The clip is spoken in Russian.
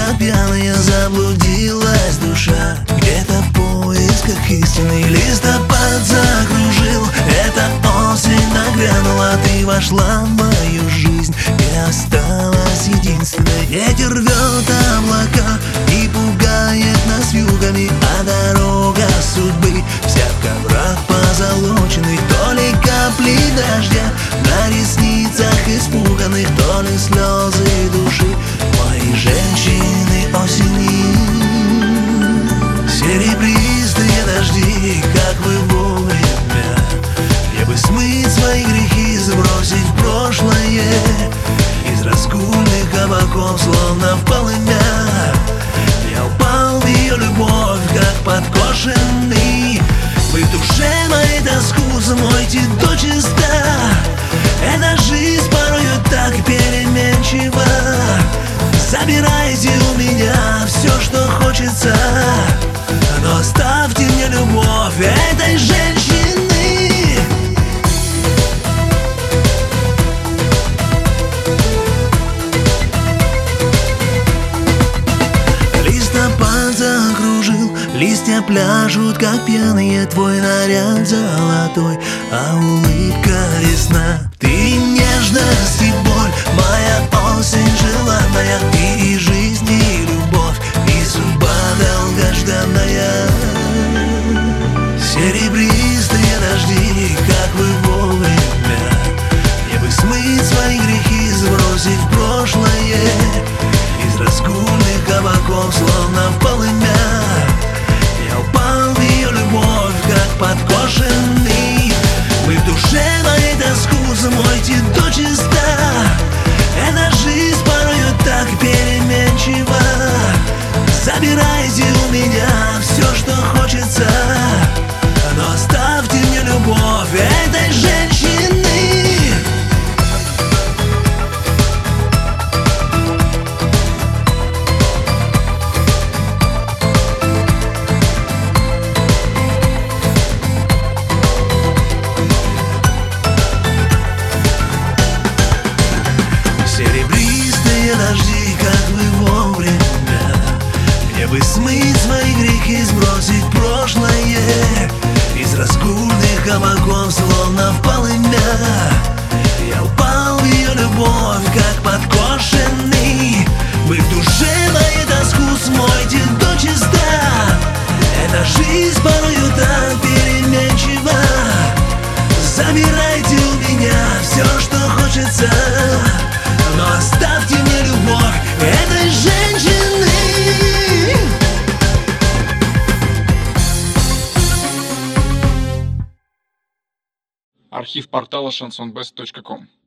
как пьяная заблудилась душа. Где-то в поисках истины листопад закружил. Эта осень нагрянула, ты вошла в мою жизнь и осталась единственной. Ветер рвет облака и пугает нас вьюгами, а дорога судьбы вся в коврах позолоченных. То ли капли дождя на ресницах испуганных, то ли слезы души моей женщины осени. Серебристые дожди, как вы вовремя. Я бы смыть свои грехи, сбросить в прошлое из раскульных кабаков, словно в полымя. Я упал в ее любовь, как подкошенный. Вы в душе моей тоску смойте дочисто. Эта жизнь порою так переменчива. Забирайте у меня все, что хочется, но оставьте мне любовь этой женщины. Листопад закружил, листья пляшут, как пьяные. Твой наряд золотой, а улыбка весна. Ты нежность и боль, моя осень желанная. Ты и жизнь, и любовь, и судьба долгожданная. Серебристые дожди, как вы вовремя. Мне бы смыть свои грехи, сбросить в прошлое из раскульных кабаков, словно в полымя. Я упал в ее любовь, как подкошенный. Вы в душе моей тоску смойте дочисто. Эта жизнь порою так переменчива. Забирайте у меня все, что хочется, но оставьте мне любовь этой женщины. Серебристые дожди, как вы вовремя. Мне бы смыть свои грехи, сбросить прошлое из раскульных кабаков, словно в полымя. Я упал в ее любовь, как подкошенный. Вы в душе моей тоску смойте дочисто. Эта жизнь порою так переменчива. Забирайте у меня все, что хочется, но оставьте мне любовь этой женщины. Архив портала chansonbest.com.